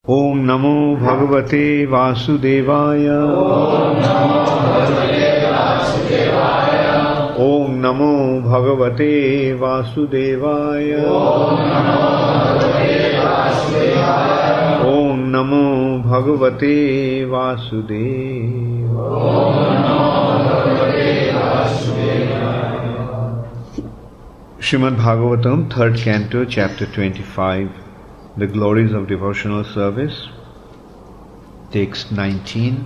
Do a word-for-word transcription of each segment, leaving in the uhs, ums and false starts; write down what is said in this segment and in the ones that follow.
Om Namo Bhagavate Vasudevaya. Om Namo Bhagavate Vasudevaya. Om Namo Bhagavate Vasudevaya. Srimad Bhagavatam, third canto, chapter twenty-five. The glories of devotional service, text nineteen.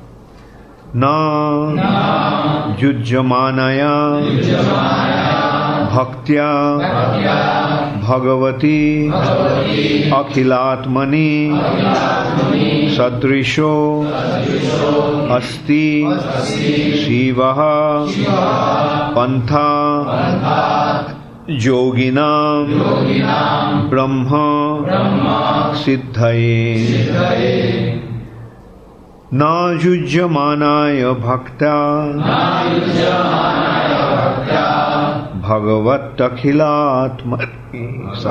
Na, Na yujjamanaya, yujjamanaya bhaktya, bhaktya bhagavati, bhagavati akhilatmani, akhilatmani sadrisho, sadrisho asti, asti shivaha, shivaha pantha, pantha yoginam, yoginam brahma, brahma siddhaye, siddhaye na yujyamanaya bhakta, na yujyamanaya bhakta bhagavat akhilatmani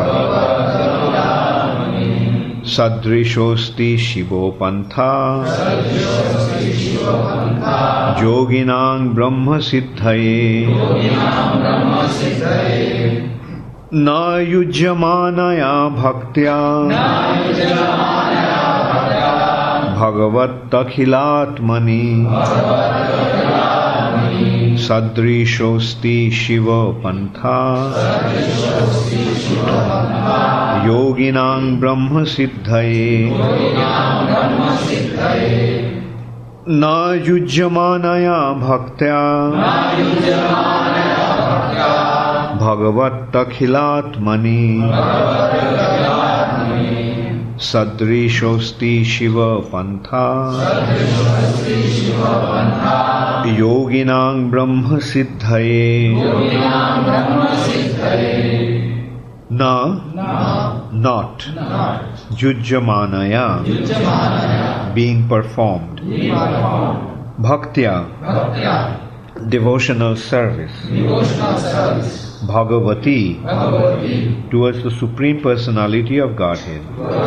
sadrishosti shivo pantha, sadrishosti shivo pantha yoginam brahma siddhaye, yoginam brahma siddhaye na yujyamanaya bhaktya, na yujyamanaya bhaktya bhagavat akhilatmani, bhagavat akhilatmani sadrishosti shiva pantha, sadrishosti shiva pantha yoginam brahma siddhaye, yoginam brahma siddhaye na yujyamanaya bhaktya, na yujyamanaya bhaktya bhagavat akhilatmani, bhagavat akhilatmani sadrishosti shiva pantha, sadrishosti shiva pantha yoginam brahma siddhaye, yoginam brahma siddhaye na, na not, not yujyamanaya, yujyamanaya being performed, being performed bhaktya, bhaktya devotional service, devotional service Bhagavati, Bhagavati towards the Supreme Personality of Godhead,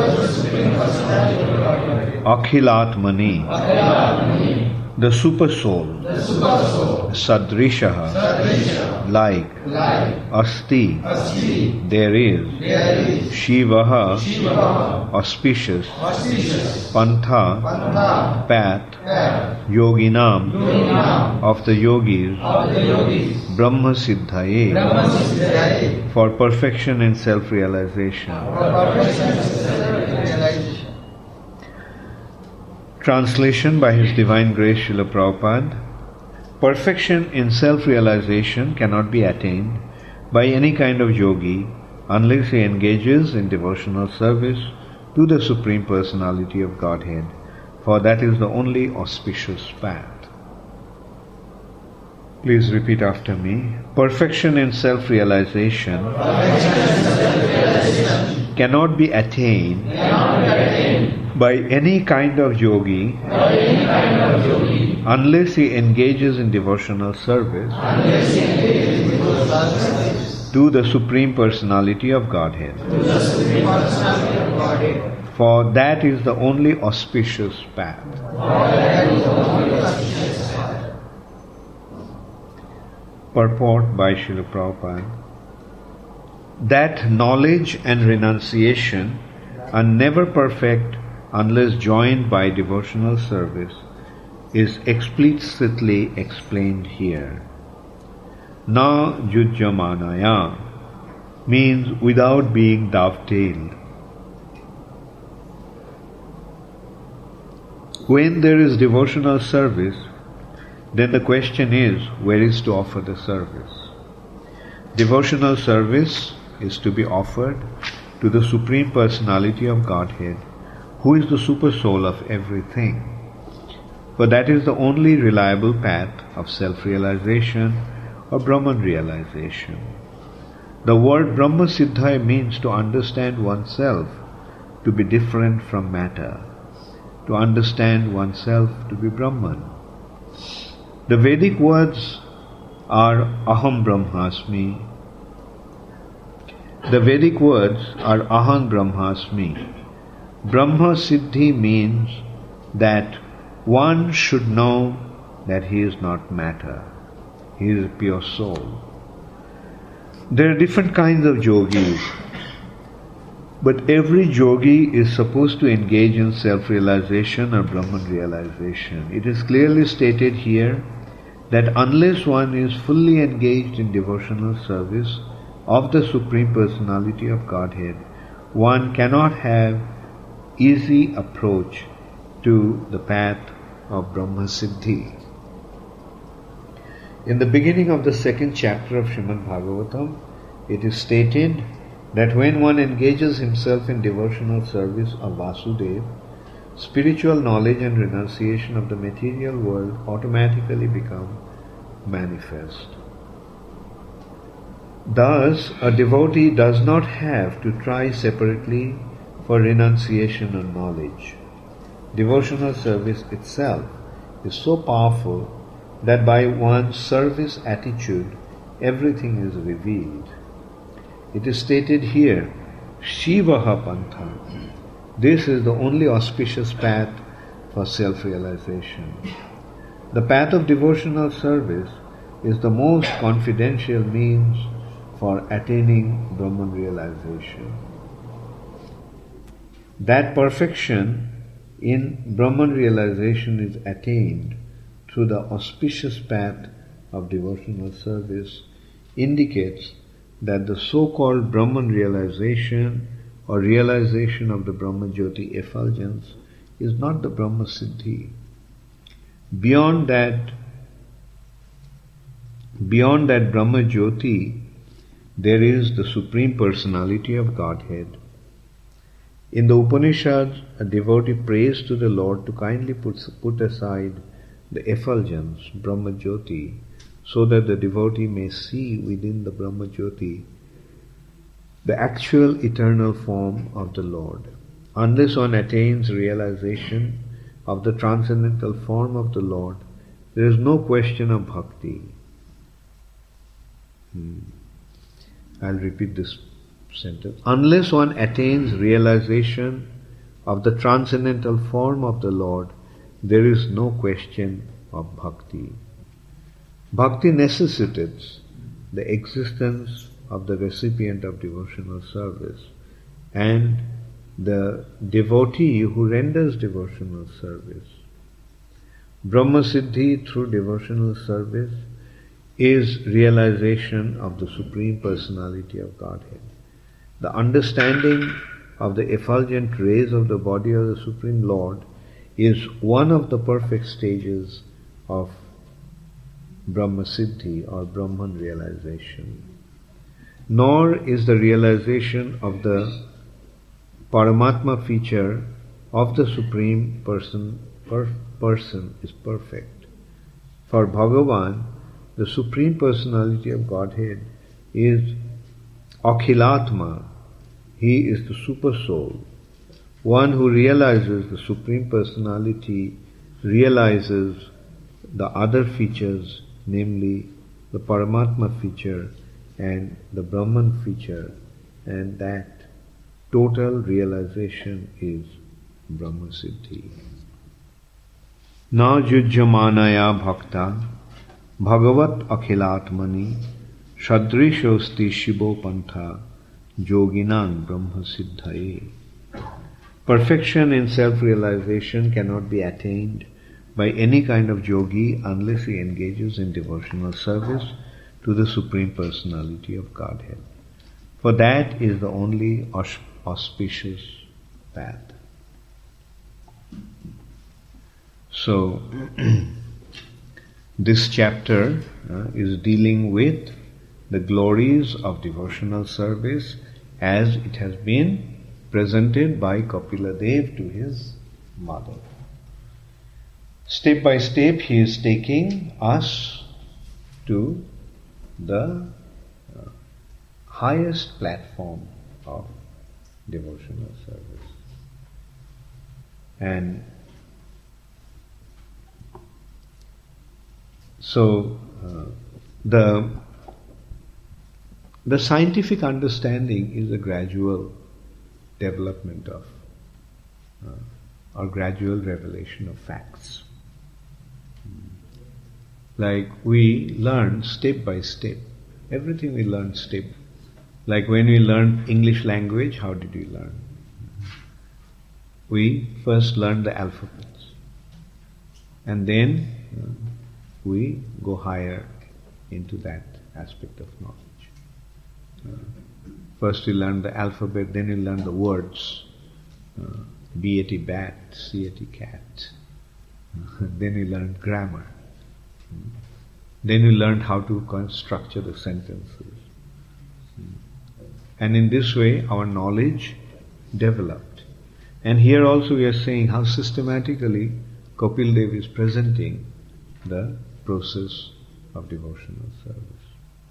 Akhilatmani, Akhilatmani the Super Soul, the Super Soul Sadrishaha, Sadrisha like, like Asti, Asti there is, there is Shivaha, Shivaha auspicious, auspicious Pantha, Pantha path, path Yoginam, Yoginam of the yogis, of the yogis Brahma Siddhaye, Brahma Siddhaye for perfection in self-realization. For perfection in self-realization. Translation by His Divine Grace Srila Prabhupada. Perfection in self-realization cannot be attained by any kind of yogi unless he engages in devotional service to the Supreme Personality of Godhead, for that is the only auspicious path. Please repeat after me. Perfection in self-realization, cannot be attained, cannot be attained by any kind of yogi, any kind of yogi unless he engages in devotional service, engages in devotional service to the Supreme Personality of Godhead. To the Supreme Personality of Godhead. For that is the only auspicious path. For that is the only auspicious path. Purport by Srila Prabhupada. That knowledge and renunciation are never perfect unless joined by devotional service is explicitly explained here. Na yujyamanaya means without being dovetailed. When there is devotional service, then the question is, where is to offer the service? Devotional service is to be offered to the Supreme Personality of Godhead, who is the Super Soul of everything. For that is the only reliable path of self-realization or Brahman realization. The word Brahma Siddhaya means to understand oneself to be different from matter, to understand oneself to be Brahman. The Vedic words are Aham Brahmasmi. The Vedic words are Aham Brahmasmi. Brahma Siddhi means that one should know that he is not matter. He is pure soul. There are different kinds of yogis, but every yogi is supposed to engage in self-realization or Brahman realization. It is clearly stated here that unless one is fully engaged in devotional service of the Supreme Personality of Godhead, one cannot have easy approach to the path of Brahma Siddhi. In the beginning of the second chapter of Srimad Bhagavatam, it is stated that when one engages himself in devotional service of Vasudeva, spiritual knowledge and renunciation of the material world automatically become manifest. Thus, a devotee does not have to try separately for renunciation or knowledge. Devotional service itself is so powerful that by one's service attitude, everything is revealed. It is stated here, Shivaha Pantha. This is the only auspicious path for self-realization. The path of devotional service is the most confidential means for attaining Brahman realization. That perfection in Brahman realization is attained through the auspicious path of devotional service indicates that the so-called Brahman realization or realization of the Brahma Jyoti effulgence is not the Brahma Siddhi. Beyond that, beyond that Brahma Jyoti, there is the Supreme Personality of Godhead. In the Upanishads, a devotee prays to the Lord to kindly put, put aside the effulgence, Brahma Jyoti, so that the devotee may see within the Brahma Jyoti the actual eternal form of the Lord. Unless one attains realization of the transcendental form of the Lord, there is no question of bhakti. Hmm. I'll repeat this sentence. Unless one attains realization of the transcendental form of the Lord, there is no question of bhakti. Bhakti necessitates the existence of the recipient of devotional service and the devotee who renders devotional service. Brahma Siddhi through devotional service is realization of the Supreme Personality of Godhead. The understanding of the effulgent rays of the body of the Supreme Lord is one of the perfect stages of Brahma Siddhi or Brahman realization. Nor is the realization of the Paramatma feature of the Supreme Person, per, person is perfect. For Bhagavan, the Supreme Personality of Godhead is Akhilatma. He is the Super Soul. One who realizes the Supreme Personality realizes the other features, namely the Paramatma feature and the Brahman feature, and that total realization is Brahma Siddhi. Na yujyamanaya bhakta bhagavat akhilatmani shadrishosti shivo pantha yoginan brahma siddhaye. Perfection in self-realization cannot be attained by any kind of yogi unless he engages in devotional service to the Supreme Personality of Godhead. For that is the only auspicious path. So, this chapter uh, is dealing with the glories of devotional service as it has been presented by Kapila Dev to his mother. Step by step he is taking us to the uh, highest platform of devotional service. And so uh, the the scientific understanding is a gradual development of uh, or gradual revelation of facts. Like we learn step by step. Everything we learn step. Like when we learn English language, how did we learn? We first learn the alphabets. And then uh, we go higher into that aspect of knowledge. Uh, first we learn the alphabet, then we learn the words. Uh, B A T bat, C A T cat. Then we learn grammar. Then we learned how to structure the sentences. And in this way our knowledge developed. And here also we are saying how systematically Kapil Dev is presenting the process of devotional service.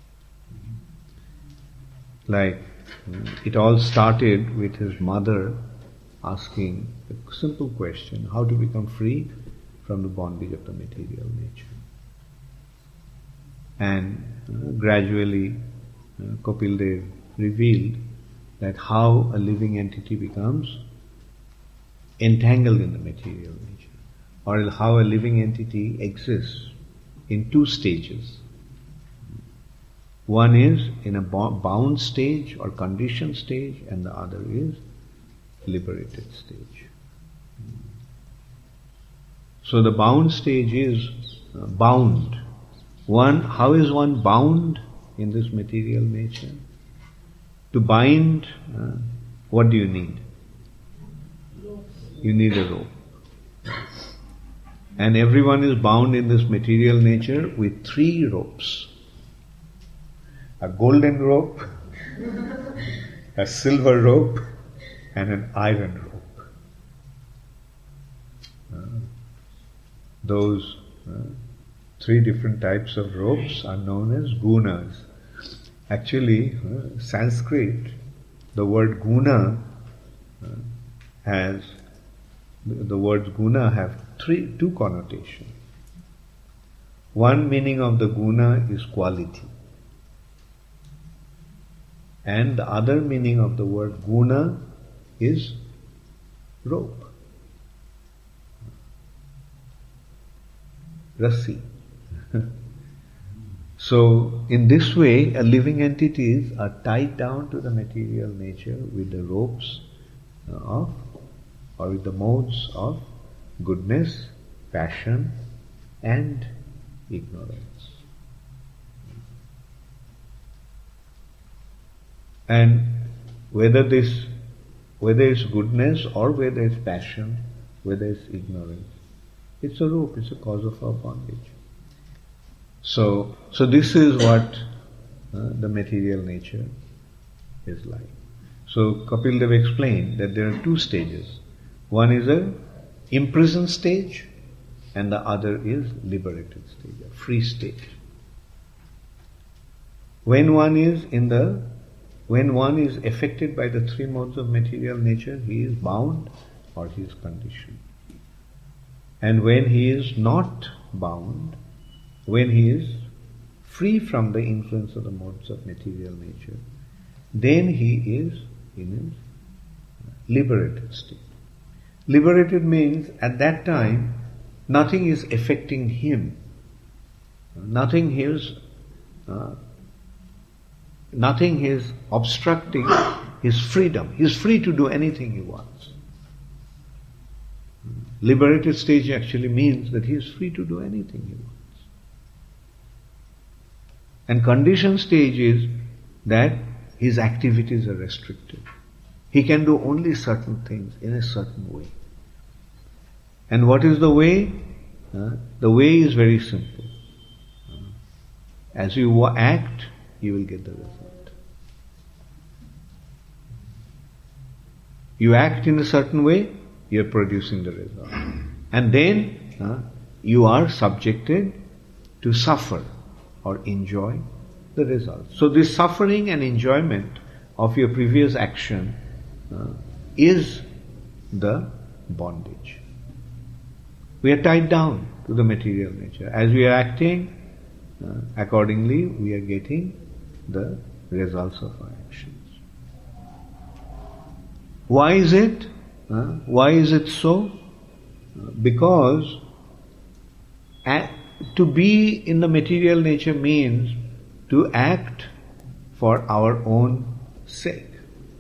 Like it all started with his mother asking a simple question, how to become free from the bondage of the material nature. And uh, gradually uh, Kapil Dev revealed that how a living entity becomes entangled in the material nature, or how a living entity exists in two stages. One is in a bound stage or conditioned stage, and the other is liberated stage. So the bound stage is uh, bound. One, how is one bound in this material nature? To bind, uh, what do you need? You need a rope. And everyone is bound in this material nature with three ropes. A golden rope, a silver rope, and an iron rope. Uh, those uh, three different types of ropes are known as gunas. Actually, uh, Sanskrit, the word guna uh, has, the, the words guna have three, two connotations. One meaning of the guna is quality. And the other meaning of the word guna is rope. Rassi. So, in this way, a living entities are tied down to the material nature with the ropes of, or with the modes of goodness, passion, and ignorance. And whether this, whether it's goodness or whether it's passion, whether it's ignorance, it's a rope, it's a cause of our bondage. So, so this is what uh, the material nature is like. So Kapil Dev explained that there are two stages. One is a imprisoned stage, and the other is liberated stage, a free stage. When one is in the, when one is affected by the three modes of material nature, he is bound or he is conditioned. And when he is not bound, when he is free from the influence of the modes of material nature, then he is in a liberated state. Liberated means at that time nothing is affecting him. Nothing is uh, nothing is obstructing his freedom. He is free to do anything he wants. Liberated stage actually means that he is free to do anything he wants. And conditioned stage is that his activities are restricted. He can do only certain things in a certain way. And what is the way? Uh, the way is very simple. Uh, as you act, you will get the result. You act in a certain way, you are producing the result. And then uh, you are subjected to suffer or enjoy the result. So this suffering and enjoyment of your previous action uh, is the bondage. We are tied down to the material nature. As we are acting, uh, accordingly we are getting the results of our actions. Why is it? Uh, why is it so? Because act, to be in the material nature means to act for our own sake.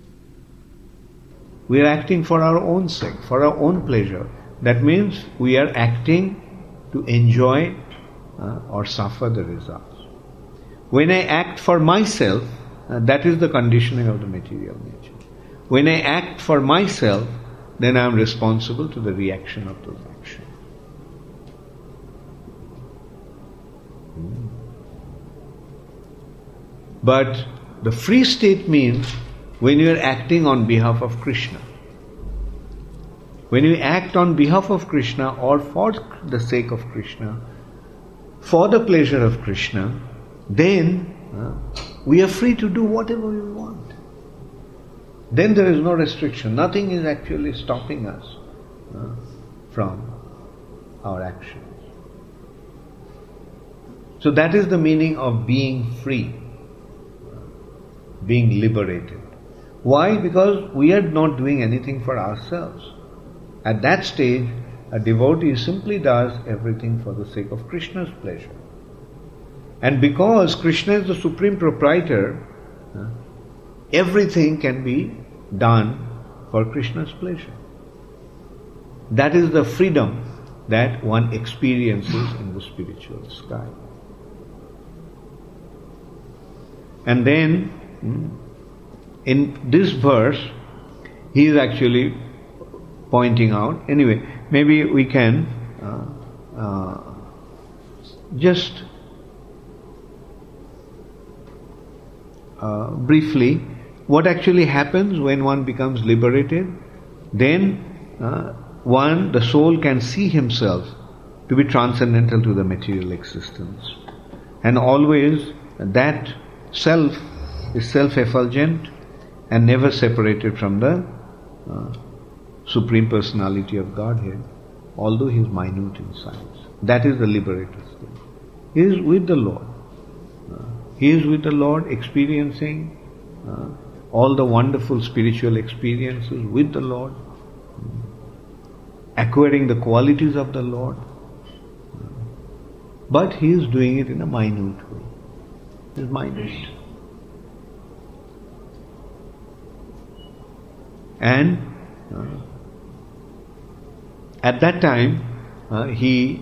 We are acting for our own sake, for our own pleasure. That means we are acting to enjoy uh, or suffer the results. When I act for myself, uh, that is the conditioning of the material nature. When I act for myself, then I am responsible to the reaction of those actions. Hmm. But the free state means when you are acting on behalf of Krishna. When you act on behalf of Krishna or for the sake of Krishna, for the pleasure of Krishna, then uh, we are free to do whatever we want. Then there is no restriction. Nothing is actually stopping us uh, from our actions. So that is the meaning of being free, being liberated. Why? Because we are not doing anything for ourselves. At that stage, a devotee simply does everything for the sake of Krishna's pleasure. And because Krishna is the supreme proprietor, uh, everything can be done for Krishna's pleasure. That is the freedom that one experiences in the spiritual sky. And then, in this verse, he is actually pointing out, anyway, maybe we can uh, uh, just uh, briefly, what actually happens when one becomes liberated? Then uh, one, the soul can see himself to be transcendental to the material existence. And always that self is self-effulgent and never separated from the uh, Supreme Personality of Godhead, although he is minute in size. That is the liberated state. He is with the Lord. Uh, he is with the Lord, experiencing uh, all the wonderful spiritual experiences with the Lord, acquiring the qualities of the Lord. But he is doing it in a minute way. It is minute. And uh, at that time, uh, he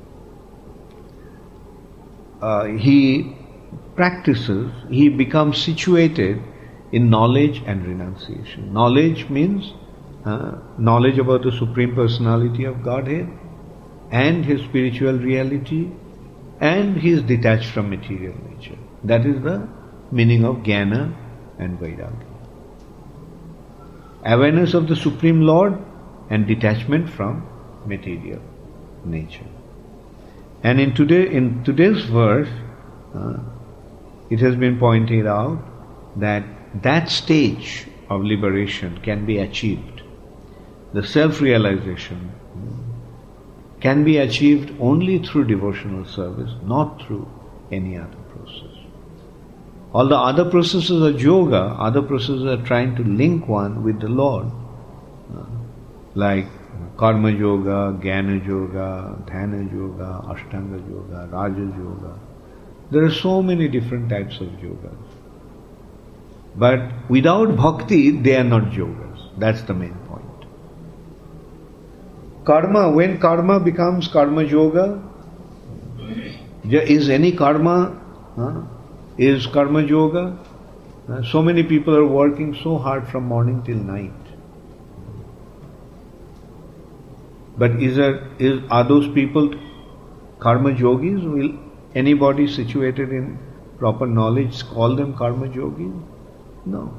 uh, he practices, he becomes situated in knowledge and renunciation. Knowledge means uh, knowledge about the Supreme Personality of Godhead and his spiritual reality, and he is detached from material nature. That is the meaning of Jnana and Vairagya. Awareness of the Supreme Lord and detachment from material nature. And in today, in today's verse, uh, it has been pointed out that that stage of liberation can be achieved. The self-realization can be achieved only through devotional service, not through any other process. All the other processes are yoga, other processes are trying to link one with the Lord, uh, like karma yoga, jnana yoga, dhyana yoga, ashtanga yoga, raja yoga. There are so many different types of yogas. But without bhakti, they are not yogas. That's the main point. Karma, when karma becomes karma yoga, is any karma, huh, is karma yoga? Uh, so many people are working so hard from morning till night. But is there, is, are those people karma yogis? Will anybody situated in proper knowledge call them karma yogis? No.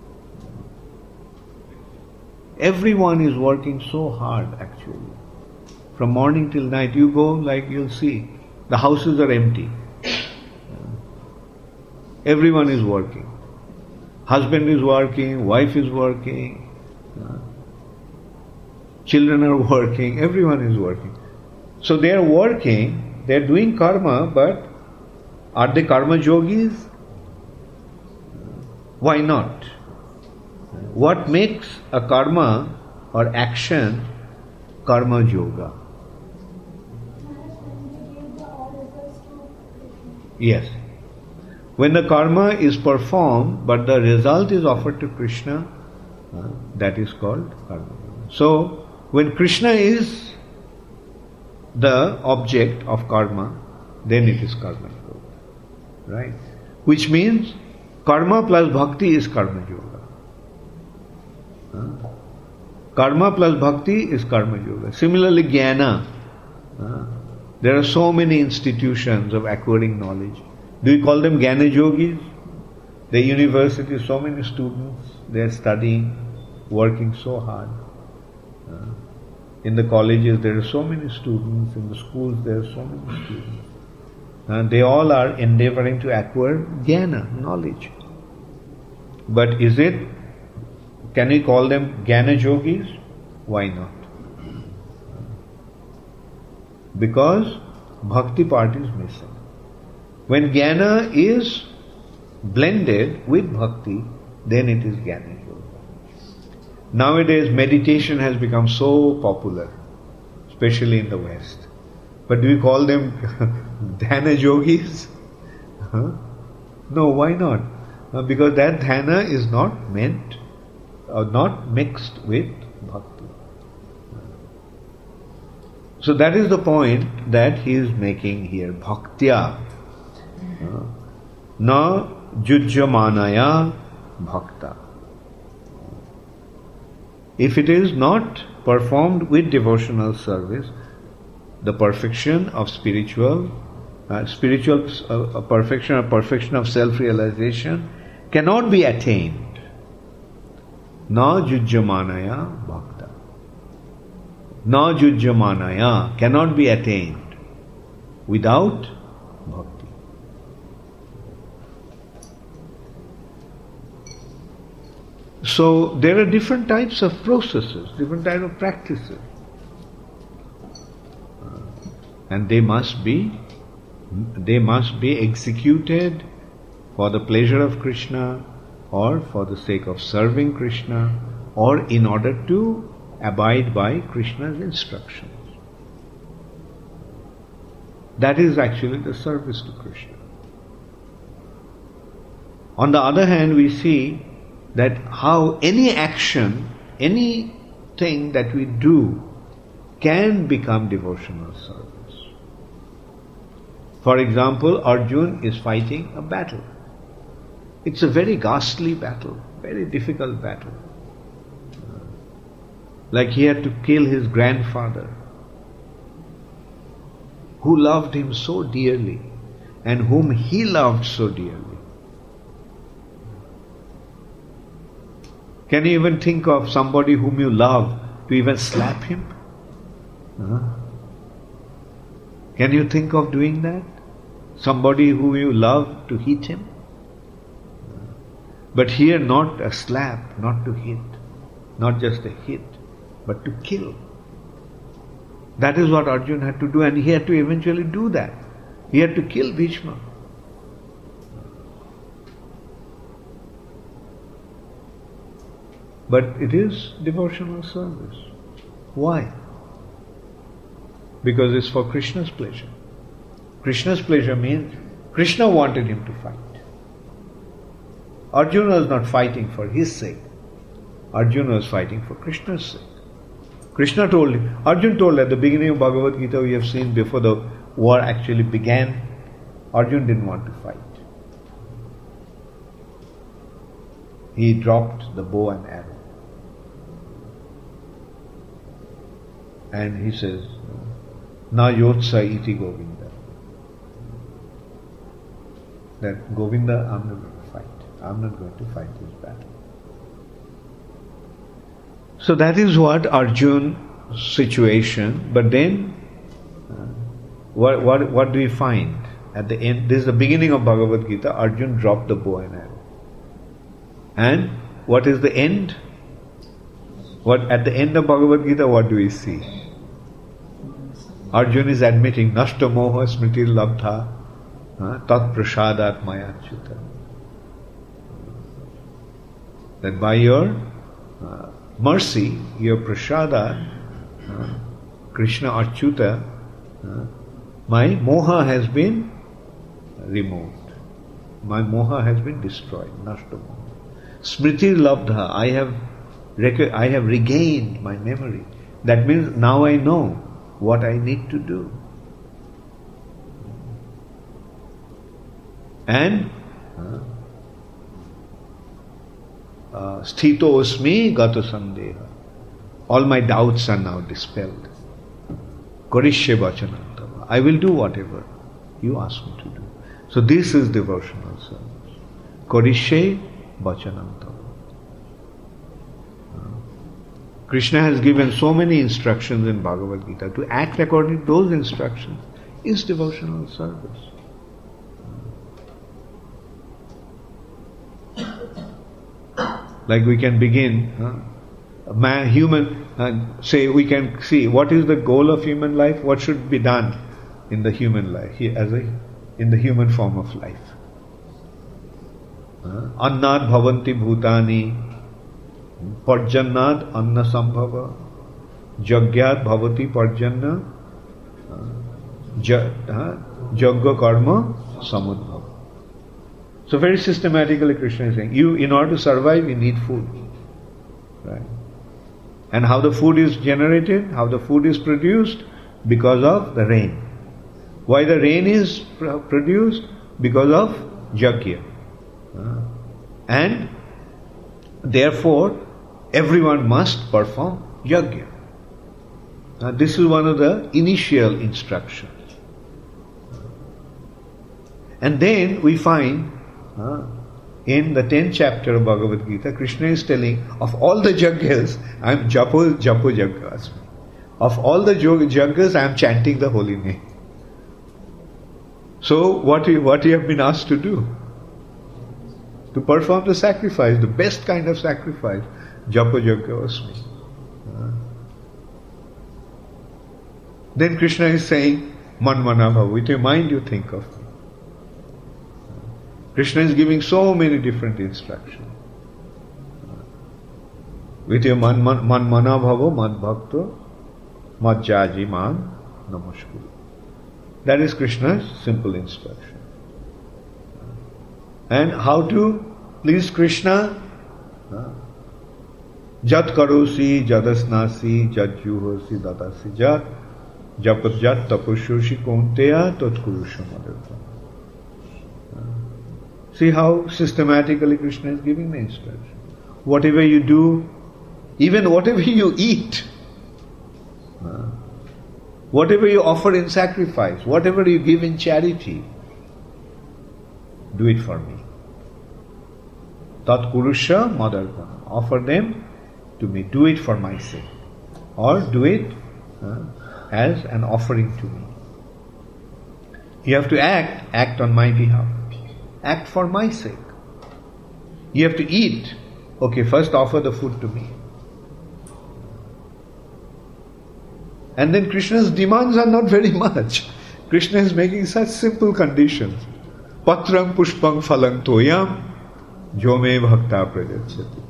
Everyone is working so hard actually. From morning till night, you go, like you'll see, the houses are empty. Everyone is working. Husband is working, wife is working, children are working, everyone is working. So they are working, they are doing karma, but are they karma yogis? Why not? What makes a karma or action, karma yoga. Yes. When the karma is performed, but the result is offered to Krishna, uh, that is called karma yoga. So, when Krishna is the object of karma, then it is karma yoga. Right? Which means karma plus bhakti is karma yoga. Uh, karma plus bhakti is karma yoga. Similarly, jnana. Uh, there are so many institutions of acquiring knowledge. Do you call them jnana yogis? The university, so many students, they are studying, working so hard. Uh, in the colleges, there are so many students. In the schools, there are so many students. Uh, they all are endeavoring to acquire jnana, knowledge. But is it, can we call them jnana yogis? Why not? Because bhakti part is missing. When jnana is blended with bhakti, then it is jnana yoga. Nowadays, meditation has become so popular, especially in the West. But do we call them dhyana yogis? Huh? No, why not? Uh, because that dhyana is not meant, or not mixed with bhakti. So that is the point that he is making here. Bhaktya. Uh, na jujyamanaya bhakta. If it is not performed with devotional service, the perfection of spiritual, uh, spiritual uh, perfection or perfection of self-realization cannot be attained. Na jujyamanaya bhakta. Na jujyamanaya cannot be attained without bhakti. So there are different types of processes, different types of practices. And they must be they must be executed for the pleasure of Krishna, or for the sake of serving Krishna, or in order to abide by Krishna's instructions. That is actually the service to Krishna. On the other hand, we see that how any action, anything that we do can become devotional service. For example, Arjuna is fighting a battle. It's a very ghastly battle, very difficult battle. Like he had to kill his grandfather, who loved him so dearly and whom he loved so dearly. Can you even think of somebody whom you love to even slap him? Huh? Can you think of doing that? Somebody whom you love to hit him? But here not a slap, not to hit, not just a hit, but to kill. That is what Arjuna had to do, and he had to eventually do that. He had to kill Bhishma. But it is devotional service. Why? Because it's for Krishna's pleasure. Krishna's pleasure means Krishna wanted him to fight. Arjuna was not fighting for his sake. Arjuna was fighting for Krishna's sake. Krishna told him, Arjuna told at the beginning of Bhagavad Gita, we have seen before the war actually began, Arjuna didn't want to fight. He dropped the bow and arrow. And he says, Na yotsa iti Govinda. That Govinda, I'm not going to fight. I'm not going to fight this battle. So that is what Arjuna's situation. But then, uh, what, what, what do we find? At the end, this is the beginning of Bhagavad Gita, Arjuna dropped the bow and arrow. And what is the end? What at the end of Bhagavad Gita, what do we see? Arjuna is admitting, Nashta moha smriti labdha tat prasadat maya achyuta. That by your uh, mercy, your prasada, uh, Krishna Achyuta, uh, my moha has been removed. My moha has been destroyed. Nashta moha. Smriti labdha, I have rec- I have regained my memory. That means now I know what I need to do. And uh, sthito asmi gata sandeha. All my doubts are now dispelled. Karishye vachanantava. I will do whatever you ask me to do. So this is devotional service. Karishye vachanantava. Krishna has given so many instructions in Bhagavad Gita. To act according to those instructions is devotional service. Like we can begin, huh? man, human, uh, say we can see what is the goal of human life, what should be done in the human life, as a, in the human form of life. Annad bhavanti bhutani, parjannad anna sambhava, jagyat bhavati parjanna, jagga karma samudbhava. So very systematically Krishna is saying, you, in order to survive, you need food. Right? And how the food is generated, how the food is produced? Because of the rain. Why the rain is pr- produced? Because of yajna. Uh, and therefore, everyone must perform yajna. Uh, this is one of the initial instructions. And then we find Uh, in the tenth chapter of Bhagavad Gita, Krishna is telling, of all the yajnas, I am japo japo yajnas. Of all the yajnas, I am chanting the holy name. So what you, what you have been asked to do? To perform the sacrifice, the best kind of sacrifice, japo yajnasmi. Uh, then Krishna is saying, man mana bhava, with your mind you think of me. Krishna is giving so many different instructions. With your man, man, man mana bhavo, mad bhakto, mad jaji man namaskuru. That is Krishna's simple instruction. And how to please Krishna? Jat karosi, jadasnasi, jat juhosi, dadasi jat, japat jat tapushoshi konteya, tat kurusha madhurta. See how systematically Krishna is giving the instruction. Whatever you do, even whatever you eat, uh, whatever you offer in sacrifice, whatever you give in charity, do it for me. Tat kurusha madarpana. Offer them to me. Do it for my sake. Or do it uh, as an offering to me. You have to act, act on my behalf. Act for my sake. You have to eat. Okay, first offer the food to me. And then Krishna's demands are not very much. Krishna is making such simple conditions. Patram pushpam phalang toyam jome bhakta prajachati.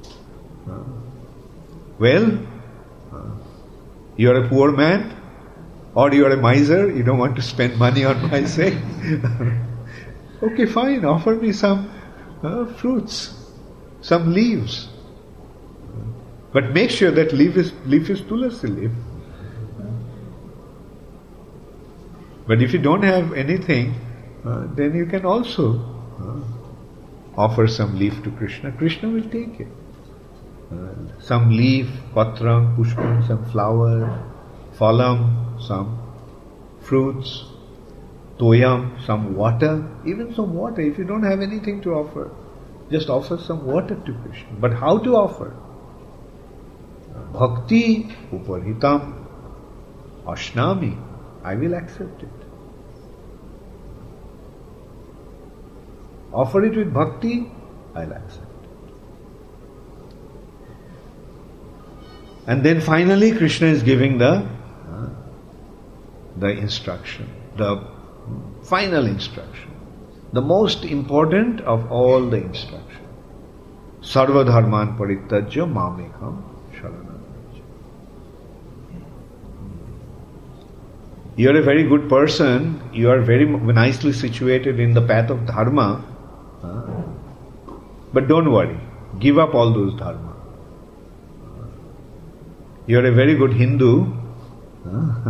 Well, you are a poor man, or you are a miser, you don't want to spend money on my sake. Okay, fine, offer me some uh, fruits, some leaves. But make sure that leaf is, leaf is tulasi leaf. But if you don't have anything, uh, then you can also uh, offer some leaf to Krishna. Krishna will take it. Uh, some leaf, patram, pushpam, some flower, phalam, some fruits, toyam, some water, even some water. If you don't have anything to offer, just offer some water to Krishna. But how to offer? Bhakti uparhitam ashnami. I will accept it. Offer it with bhakti, I'll accept it. And then finally Krishna is giving the uh, the instruction, the final instruction, the most important of all the instruction. Sarva dharman parityajya mamekam You are a very good person, you are very nicely situated in the path of dharma, uh, but don't worry, give up all those dharma. You are a very good Hindu, uh,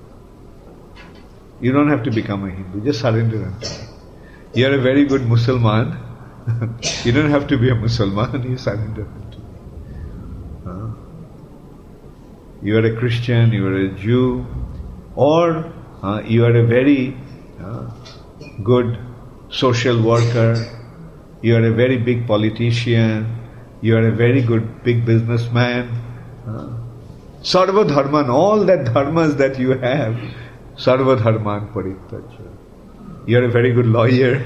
you don't have to become a Hindu, just surrender unto me. You are a very good Muslim, you don't have to be a Muslim, you surrender unto me. Uh, you are a Christian, you are a Jew, or uh, you are a very uh, good social worker, you are a very big politician, you are a very good big businessman. Uh, Sarva dharman, all that dharmas that you have, sarva dharman parityajya. You are a very good lawyer.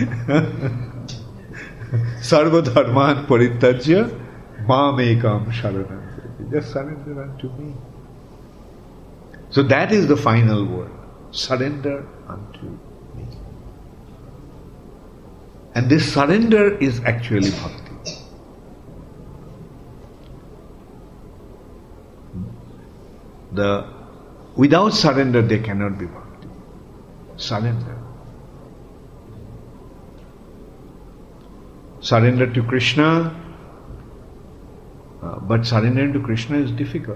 Sarva dharman parityajya, mam ekam sharanam. Just surrender unto me. So that is the final word. Surrender unto me. And this surrender is actually bhakti. The, without surrender there cannot be bhakti. Surrender. Surrender to Krishna, uh, but surrendering to Krishna is difficult.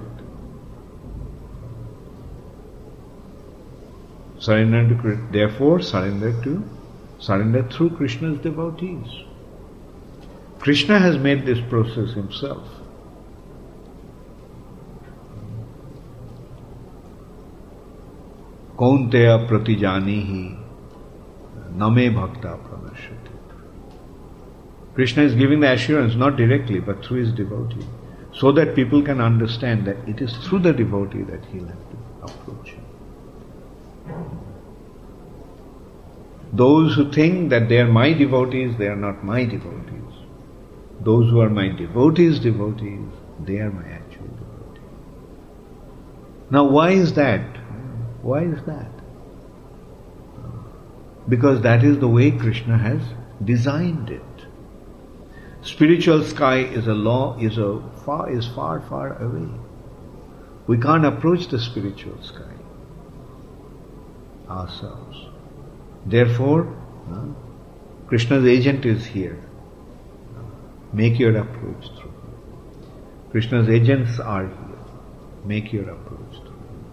Surrender to Krishna. Therefore, surrender to surrender through Krishna's devotees. Krishna has made this process himself. Kaunteya pratijanihi name bhakta pranashyati. Krishna is giving the assurance not directly but through his devotee, so that people can understand that it is through the devotee that he'll have to approach him. Those who think that they are my devotees, they are not my devotees. Those who are my devotees' devotees, they are my actual devotees. Now why is that? Why is that? Because that is the way Krishna has designed it. Spiritual sky is a law, is a far is far, far away. We can't approach the spiritual sky ourselves. Therefore, uh, Krishna's agent is here. Make your approach through him. Krishna's agents are here. Make your approach through him.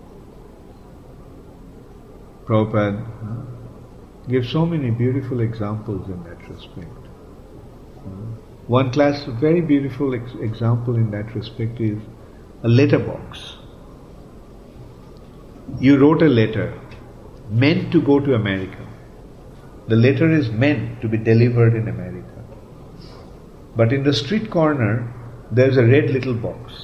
Prabhupada uh, gives so many beautiful examples in that respect. Uh, one class, very beautiful ex- example in that respect is a letterbox. You wrote a letter meant to go to America. The letter is meant to be delivered in America. But in the street corner, there is a red little box.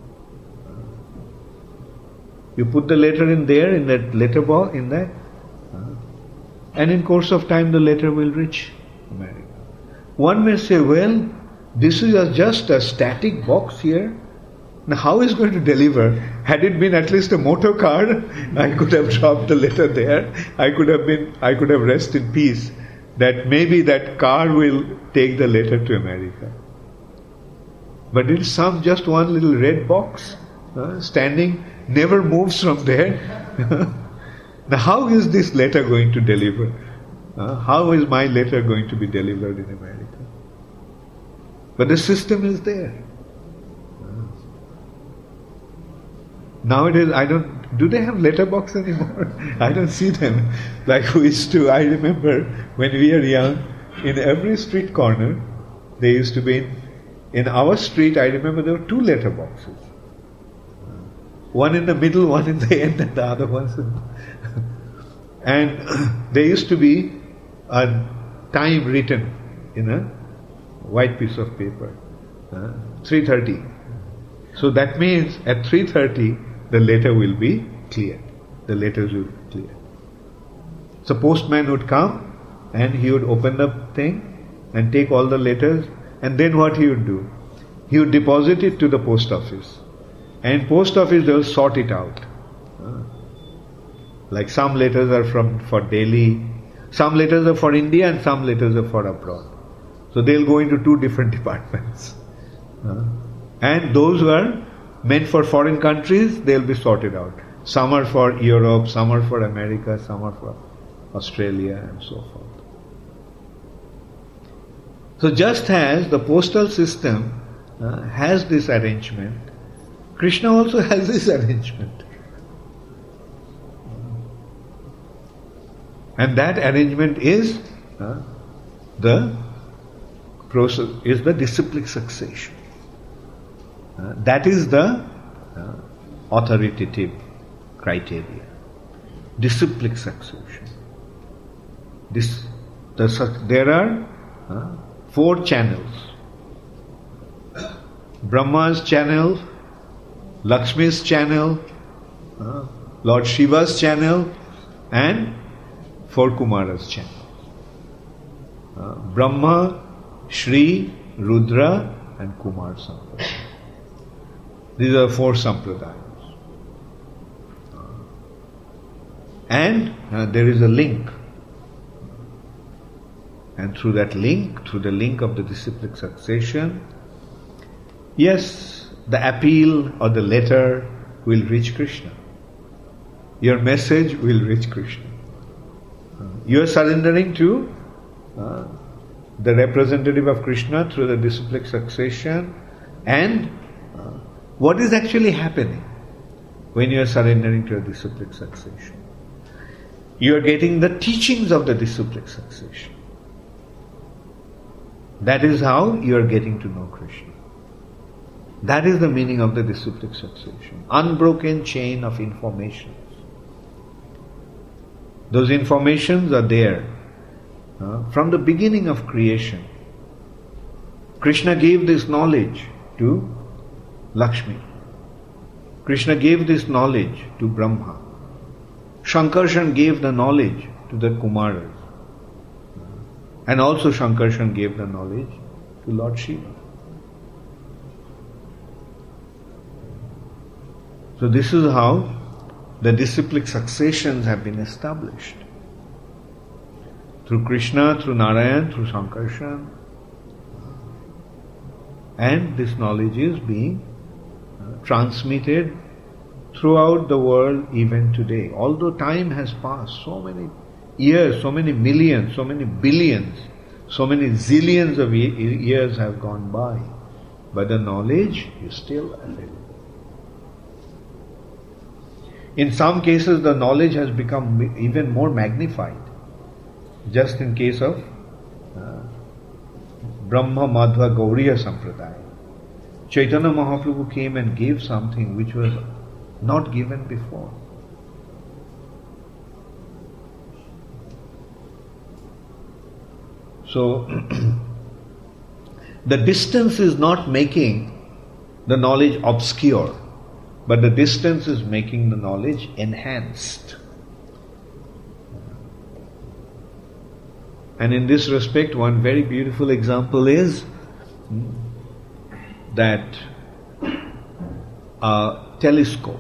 You put the letter in there, in that letter box, in that, and in course of time the letter will reach America. One may say, well, this is a, just a static box here. Now how is it going to deliver? Had it been at least a motor car, I could have dropped the letter there. I could have been, I could have rested in peace that maybe that car will take the letter to America. But it's some just one little red box uh, standing, never moves from there. Now how is this letter going to deliver? Uh, how is my letter going to be delivered in America? But the system is there. Nowadays, I don't, do they have letterbox anymore? I don't see them like we used to. I remember when we were young, in every street corner, they used to be in, in our street, I remember there were two letterboxes. One in the middle, one in the end, and the other one's in and there used to be a time written in a white piece of paper, uh, three thirty. So that means at three thirty, the letter will be cleared. The letters will be cleared. So postman would come and he would open the thing and take all the letters, and then what he would do? He would deposit it to the post office. And post office, they will sort it out. Like some letters are from for Delhi, some letters are for India and some letters are for abroad. So they'll go into two different departments. And those who are meant for foreign countries, they'll be sorted out. Some are for Europe, some are for America, some are for Australia, and so forth. So just as the postal system uh, has this arrangement, Krishna also has this arrangement. And that arrangement is uh, the process, is the disciplic succession. Uh, that is the uh, authoritative criteria. Disciplic succession. This, the, there are uh, four channels. Brahma's channel, Lakshmi's channel, uh, Lord Shiva's channel, and four Kumara's channel. Uh, Brahma, Shri, Rudra, and Kumar Sampradaya. These are four sampradayas. Uh, and uh, there is a link. And through that link, through the link of the disciplic succession, yes, the appeal or the letter will reach Krishna. Your message will reach Krishna. You are surrendering to uh, the representative of Krishna through the disciplic succession, and uh, what is actually happening when you are surrendering to a disciplic succession? You are getting the teachings of the disciplic succession. That is how you are getting to know Krishna. That is the meaning of the disciplic succession. Unbroken chain of information. Those informations are there uh, from the beginning of creation. Krishna gave this knowledge to Lakshmi. Krishna gave this knowledge to Brahma. Shankarshan gave the knowledge to the Kumaras. And also Shankarshan gave the knowledge to Lord Shiva. So this is how the disciplic successions have been established. Through Krishna, through Narayan, through Shankarshan. And this knowledge is being uh, transmitted throughout the world even today. Although time has passed, so many years, so many millions, so many billions, so many zillions of years have gone by, but the knowledge is still available. In some cases, the knowledge has become even more magnified. Just in case of uh, Brahma Madhva Gauriya Sampradaya, Chaitanya Mahaprabhu came and gave something which was not given before. So, the distance is not making the knowledge obscure, but the distance is making the knowledge enhanced. And in this respect, one very beautiful example is that a telescope.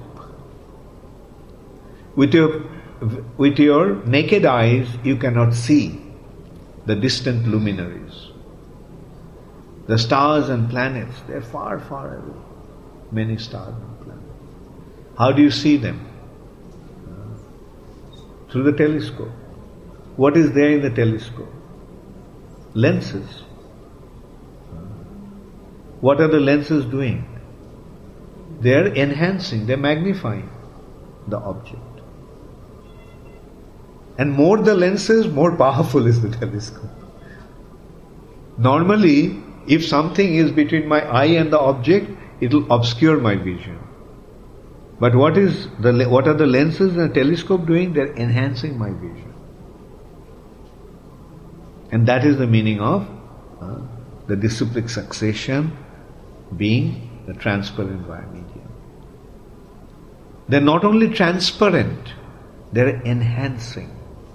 With your, with your naked eyes, you cannot see the distant luminaries. The stars and planets, they are far, far away. Many stars and planets. How do you see them? Uh, through the telescope. What is there in the telescope? Lenses. Uh, what are the lenses doing? They are enhancing, they are magnifying the object. And more the lenses, more powerful is the telescope. Normally, if something is between my eye and the object, it will obscure my vision. But what is the what are the lenses and the telescope doing? They are enhancing my vision. And that is the meaning of uh, the disciplic succession being the transparent via medium. They are not only transparent, they are enhancing.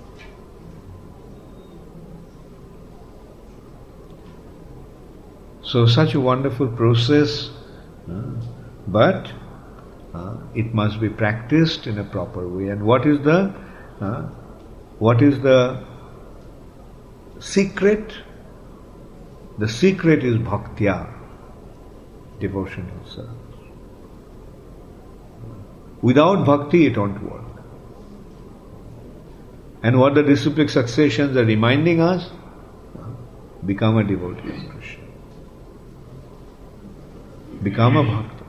So such a wonderful process, uh, but uh, it must be practiced in a proper way. And what is the uh, what is the secret? The secret is bhaktya, devotional service. Without bhakti it won't work. And what the disciplic successions are reminding us, become a devotee of Krishna. Become a bhakta.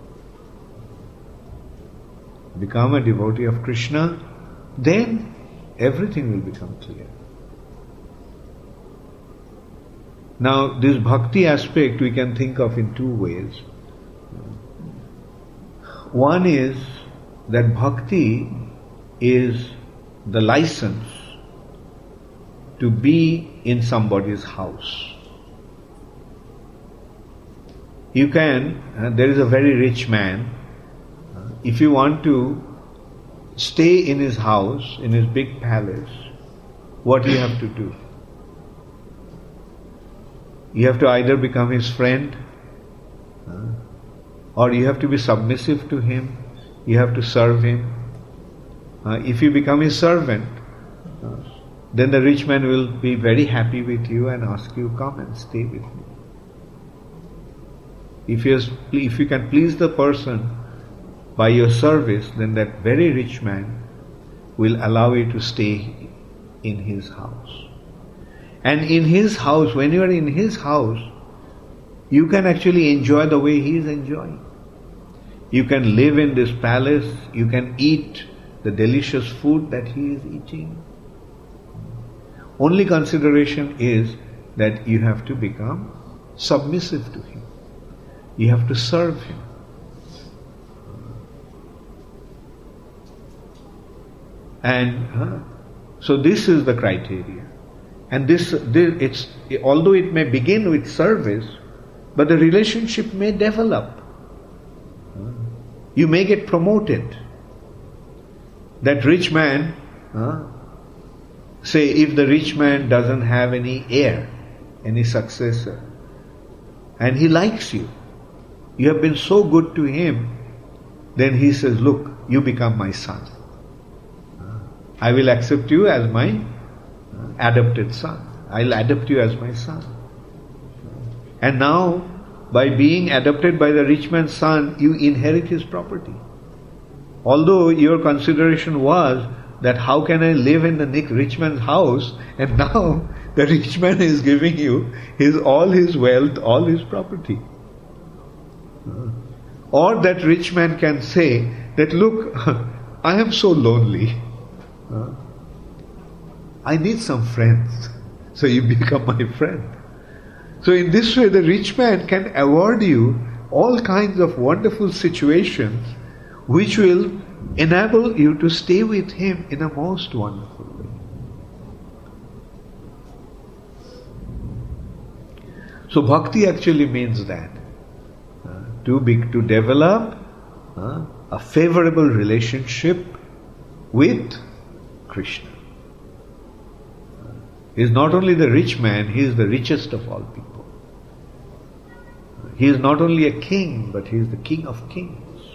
Become a devotee of Krishna, then everything will become clear. Now, this bhakti aspect we can think of in two ways. One is that bhakti is the license to be in somebody's house. You can, uh, there is a very rich man, uh, if you want to stay in his house, in his big palace, what do you have to do? You have to either become his friend, uh, or you have to be submissive to him, you have to serve him. Uh, if you become his servant, uh, then the rich man will be very happy with you and ask you, come and stay with me. If you, if you can please the person by your service, then that very rich man will allow you to stay in his house. And in his house, when you are in his house, you can actually enjoy the way he is enjoying. You can live in this palace, you can eat the delicious food that he is eating. Only consideration is that you have to become submissive to him. You have to serve him. And huh, so this is the criteria. And this, this, it's although it may begin with service, but the relationship may develop. You may get promoted. That rich man, huh, say if the rich man doesn't have any heir, any successor, and he likes you, you have been so good to him, then he says, look, you become my son. I will accept you as my adopted son. I'll adopt you as my son. And now, by being adopted by the rich man's son, you inherit his property. Although your consideration was that how can I live in the rich man's house, and now the rich man is giving you his all his wealth, all his property. Or that rich man can say that, look, I am so lonely. I need some friends. So you become my friend. So in this way the rich man can award you all kinds of wonderful situations which will enable you to stay with him in a most wonderful way. So bhakti actually means that. Uh, to be, to develop uh, a favorable relationship with Krishna. He is not only the rich man, he is the richest of all people. He is not only a king, but he is the king of kings.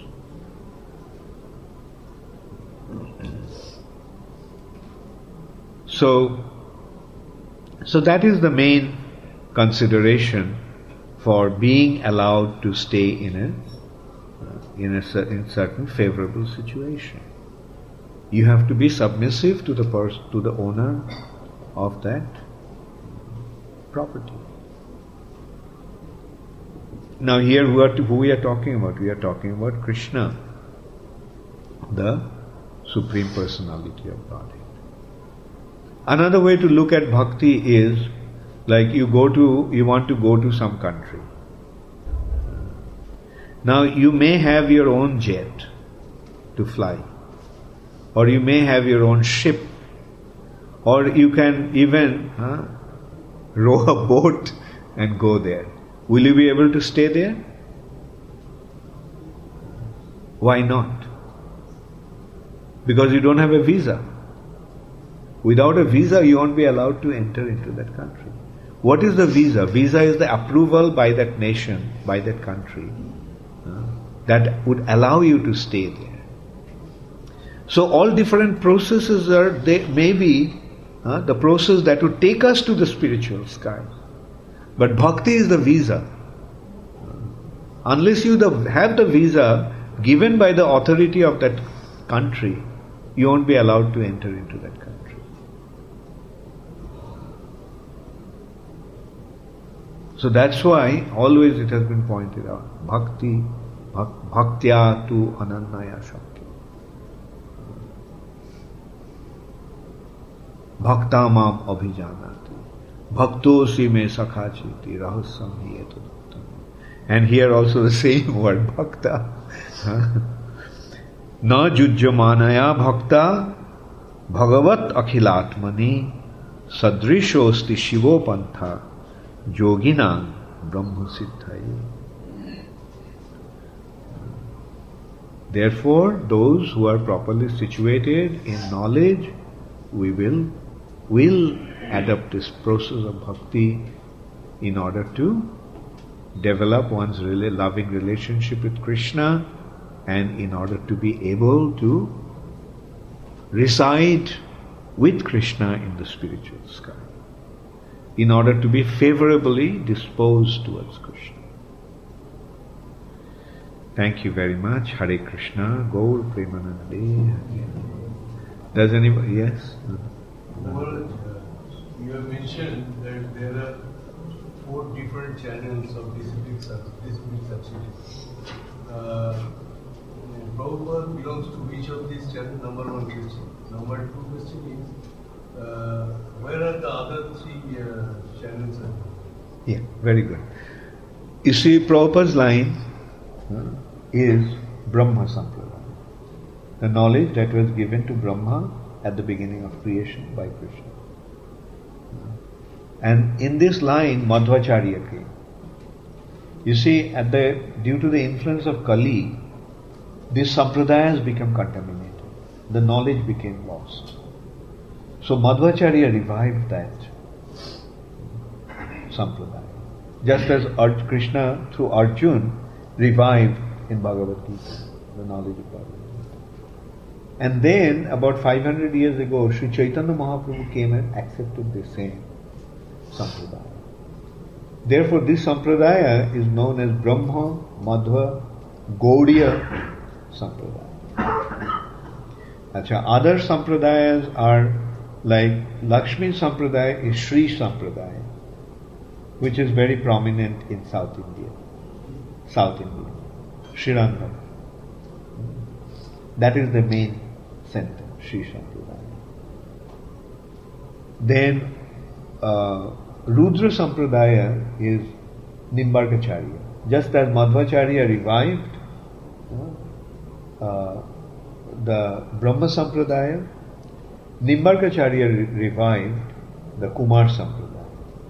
So, so that is the main consideration for being allowed to stay in a in a in certain favorable situation. You have to be submissive to the person, to the owner of that property. Now here who, are to, who we are talking about? We are talking about Krishna, the Supreme Personality of Godhead. Another way to look at bhakti is like you go to, you want to go to some country. Now you may have your own jet to fly, or you may have your own ship, or you can even huh, row a boat and go there. Will you be able to stay there? Why not? Because you don't have a visa. Without a visa, you won't be allowed to enter into that country. What is the visa? Visa is the approval by that nation, by that country, uh, that would allow you to stay there. So all different processes are, they may be uh, the process that would take us to the spiritual sky. But bhakti is the visa. Uh, unless you the, have the visa, given by the authority of that country, you won't be allowed to enter into that country. So that's why always it has been pointed out, bhakti, bhak, bhaktya tu anannaya shakti. Bhakta mam abhijanati, bhaktosi me sakhachiti, rahasyam hiyetu. And here also the same word, bhakta. Na jujjamanaya bhakta, bhagavat akhilatmani, sadrishosti shivo pantha, yogina brahma siddhai. Therefore, those who are properly situated in knowledge, we will will adopt this process of bhakti in order to develop one's really loving relationship with Krishna, and in order to be able to reside with Krishna in the spiritual sky, in order to be favorably disposed towards Krishna. Thank you very much. Hare Krishna. Gaur Premanande. Does anybody? Yes? Well, uh, you have mentioned that there are four different channels of discipline subsidies. Uh, Prabhupada belongs to which of these channels? Number one question. Number two question is, uh, where are the other three uh, channels? Yeah, very good. You see, Prabhupada's line uh, is Brahma Sampradaya. The knowledge that was given to Brahma at the beginning of creation by Krishna. And in this line, Madhvacharya came. You see, at the due to the influence of Kali, this sampradaya has become contaminated. The knowledge became lost. So Madhvacharya revived that sampradaya. Just as Ar- Krishna through Arjun revived in Bhagavad Gita the knowledge of Bhagavad Gita. And then about five hundred years ago, Sri Chaitanya Mahaprabhu came and accepted the same sampradaya. Therefore, this sampradaya is known as Brahma, Madhva, Gaudiya sampradaya. Achha, other sampradayas are like Lakshmi sampradaya is Sri sampradaya, which is very prominent in South India. South India. Srirangam. That is the main center, Sri sampradaya. Then uh, Rudra sampradaya is Nimbargacharya. Just as Madhvacharya revived uh, the Brahma sampradaya, Nimbargacharya re- revived the Kumar sampradaya.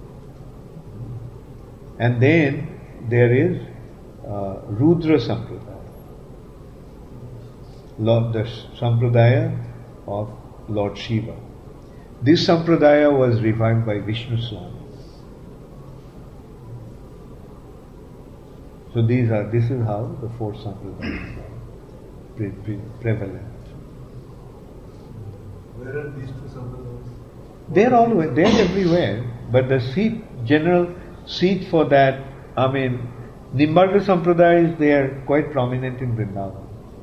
And then there is uh, Rudra sampradaya, Lord, the sampradaya of Lord Shiva. This sampradaya was revived by Vishnu Swami. So these are, this is how the four sampradayas are pre- pre- prevalent. Where are these two sampradayas? They're all, they're everywhere, but the seat, general seat for that, I mean, Nimbarga sampradaya, they are quite prominent in Vrindavan.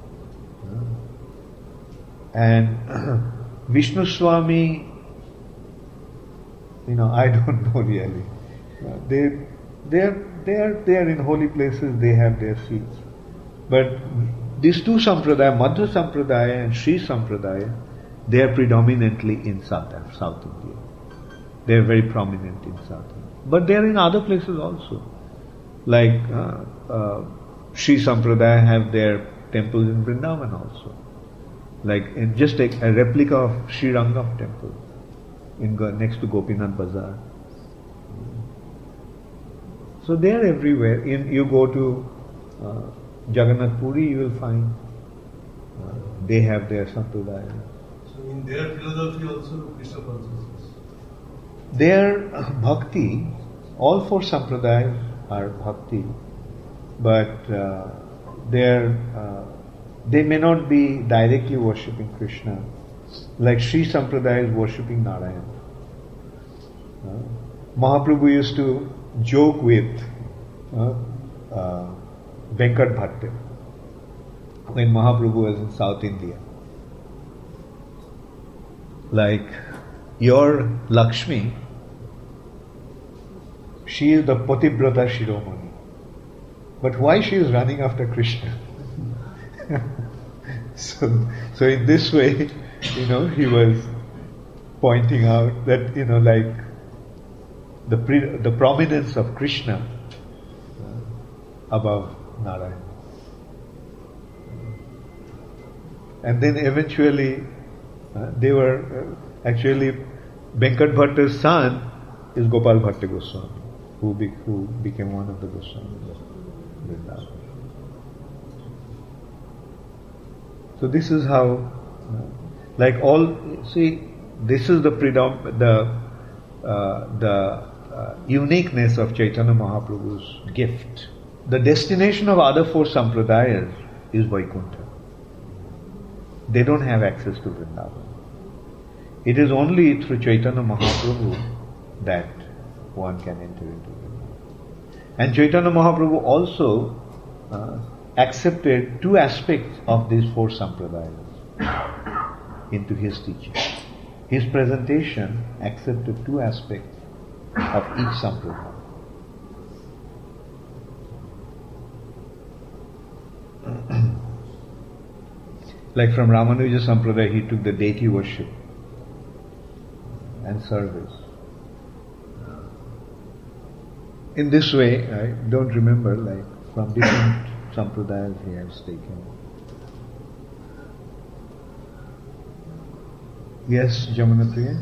And Vishnu Swami, you know, I don't know really. They, they are, they are, they are in holy places. They have their seats. But these two sampradaya, Madhva sampradaya and Sri sampradaya, they are predominantly in South South India. They are very prominent in South India. But they are in other places also. Like uh, uh, Sri sampradaya have their temples in Vrindavan also. Like in just a, a replica of Sri Rangam temple in next to Gopinath Bazaar. So they are everywhere. In you go to uh, Jagannath Puri, you will find uh, they have their sampradaya. So in their philosophy also Krishna consciousness. Their uh, bhakti, all four sampradayas are bhakti, but uh, their uh, they may not be directly worshipping Krishna, like Sri Sampradaya is worshipping Narayan. Uh, Mahaprabhu used to joke with uh, uh, Venkat Bhatta. when Mahaprabhu was in South India. Like your Lakshmi, she is the Patibrata Shiromani. But why she is running after Krishna? so, so in this way, you know, he was pointing out that, you know, like the pre- the prominence of Krishna uh, above Narayana. And then eventually, uh, they were uh, actually Venkat Bhatta's son is Gopal Bhatta Goswami, who, be, who became one of the Goswamis of Vrindavan. So this is how, uh, like all, see, this is the predom- the uh, the uh, uniqueness of Chaitanya Mahaprabhu's gift. The destination of other four sampradayas is Vaikuntha. They don't have access to Vrindavan. It is only through Chaitanya Mahaprabhu that one can enter into Vrindavan. And Chaitanya Mahaprabhu also uh, accepted two aspects of these four sampradayas into his teaching. His presentation accepted two aspects of each sampradaya. Like from Ramanuja Sampradaya, he took the deity worship and service. In this way, I don't remember, like from different sampradayas he has taken. Yes, Jamuna Priya?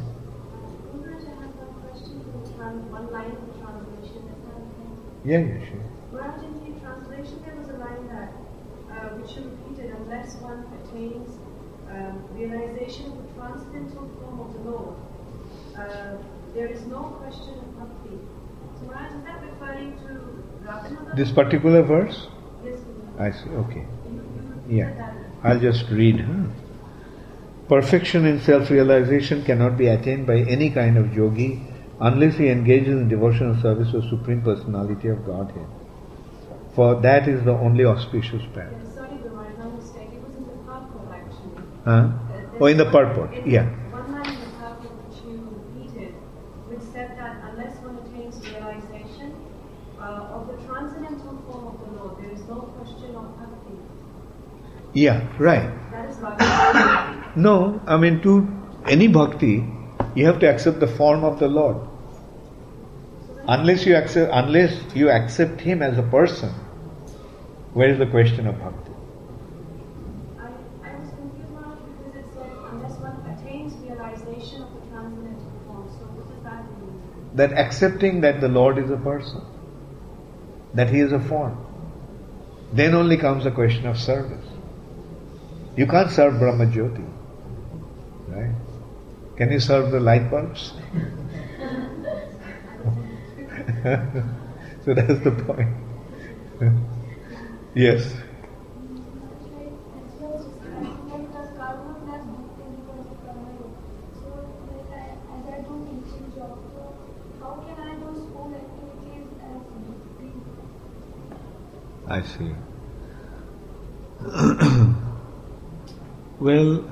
Yeah, yeah, sure. Maharaj, in the translation there was a line that, uh, which you repeated, unless one attains um, realization of the transcendental form of the Lord, uh, there is no question of bhakti. So Maharaj, is that referring to Raghunath? This particular verse? Yes, I see, okay. you, you Yeah, that. I'll just read. Huh? Perfection in self-realization cannot be attained by any kind of yogi unless he engages in devotional service of Supreme Personality of Godhead. For that is the only auspicious path. Yeah, sorry, the my mistake. It was in the purport actually. Huh? Uh, Oh, in the there's- purport, in yeah. One line in the purport which you repeated, which said that unless one attains realization uh, of the transcendental form of the Lord, there is no question of bhakti. Yeah, right. That is Raghunath. No, I mean to any bhakti, you have to accept the form of the Lord. Unless you accept, unless you accept Him as a person, where is the question of bhakti? I, I was confused, Maharaj, because it said unless one attains realization of the transcendental form. So what does that mean? That accepting that the Lord is a person, that He is a form, then only comes the question of service. You can't serve Brahma Jyoti, right? Can you serve the light bulbs? So that's the point. Yes. I see. Well,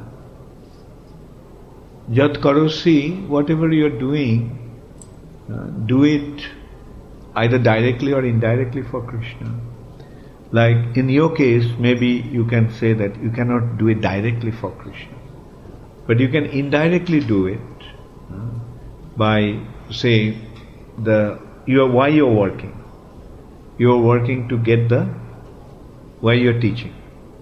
Yat Karosi, whatever you're doing, uh, do it either directly or indirectly for Krishna. Like in your case, maybe you can say that you cannot do it directly for Krishna, but you can indirectly do it uh, by, say, the you are, why you're working. You are working to get the why you're teaching.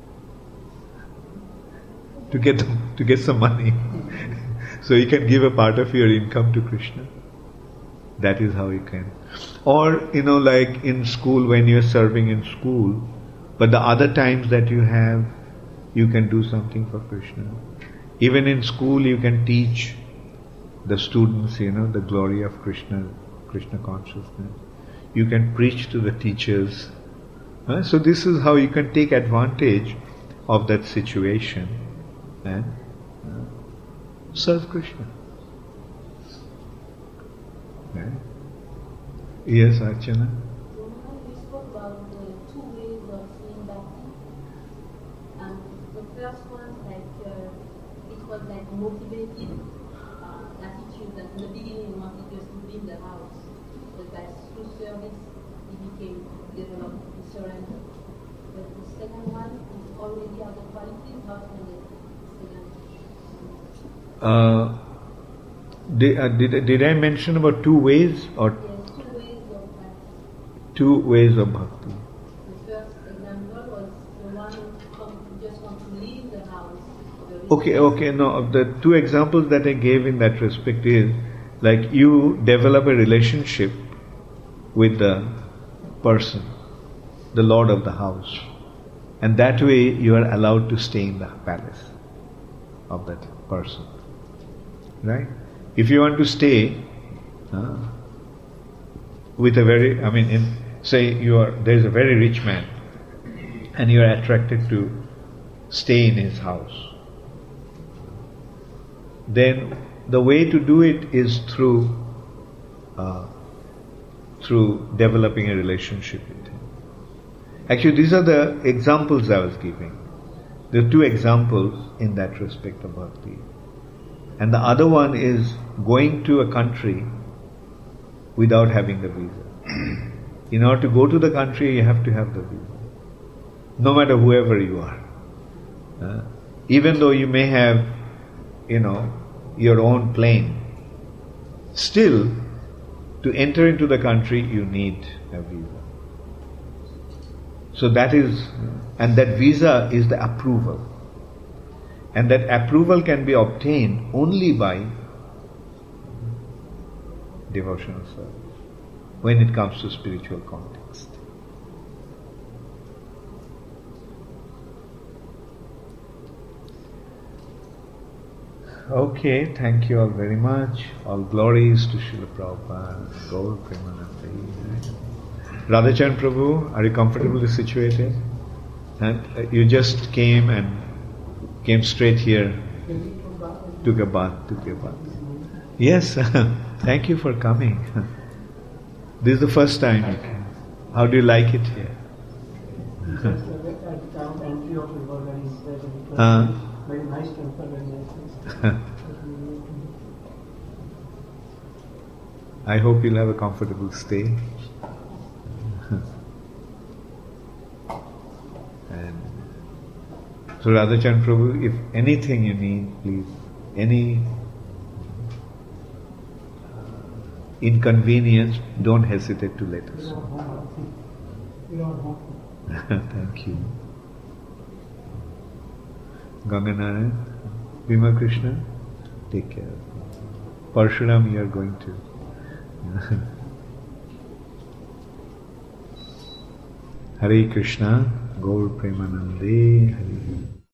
To get the, to get some money. So you can give a part of your income to Krishna. That is how you can. Or, you know, like in school, when you're serving in school, but the other times that you have, you can do something for Krishna. Even in school, you can teach the students, you know, the glory of Krishna, Krishna consciousness. You can preach to the teachers. Uh, so this is how you can take advantage of that situation and uh, serve Krishna. Right? Yes, Archana? We spoke about the two ways of seeing bhakti. was like motivated uh, attitude that in the beginning he wanted just to build the house, but by through service he became developed, he surrendered. But the second one is already other qualities, how can the second? Uh, did, uh, did, did I mention about two ways or Yes, two ways of practice. two ways of bhakti? The first example was the one who just want to leave the house. Okay, okay, no, the two examples that I gave in that respect is like you develop a relationship with the person, the lord of the house, and that way you are allowed to stay in the palace of that person, right? If you want to stay uh, with a very, I mean, in, say you are, there is a very rich man and you are attracted to stay in his house, then the way to do it is through uh, through developing a relationship with him. Actually, these are the examples I was giving. There are two examples in that respect of bhakti. And the other one is going to a country without having the visa. In order to go to the country, you have to have the visa. No matter whoever you are. Uh, even though you may have, you know, your own plane, still, to enter into the country, you need a visa. So that is, and that visa is the approval. And that approval can be obtained only by devotional service, when it comes to spiritual context. Okay, thank you all very much. All glories to Srila Prabhupada, Gaur Premanande. Radhachan Prabhu, are you comfortably situated? And uh, you just came and came straight here, took a bath, took a bath. Yes, thank you for coming. This is the first time you came. How do you like it here? uh, Very nice temple, very nice. I hope you'll have a comfortable stay. And so Radhachan Prabhu, if anything you need, please, any inconvenience, don't hesitate to let us know. We are home. Thank you. Ganganarayan, Bhima Krishna, take care. Parshuram, you are going to. Hare Krishna, Gaur Premanande, Hare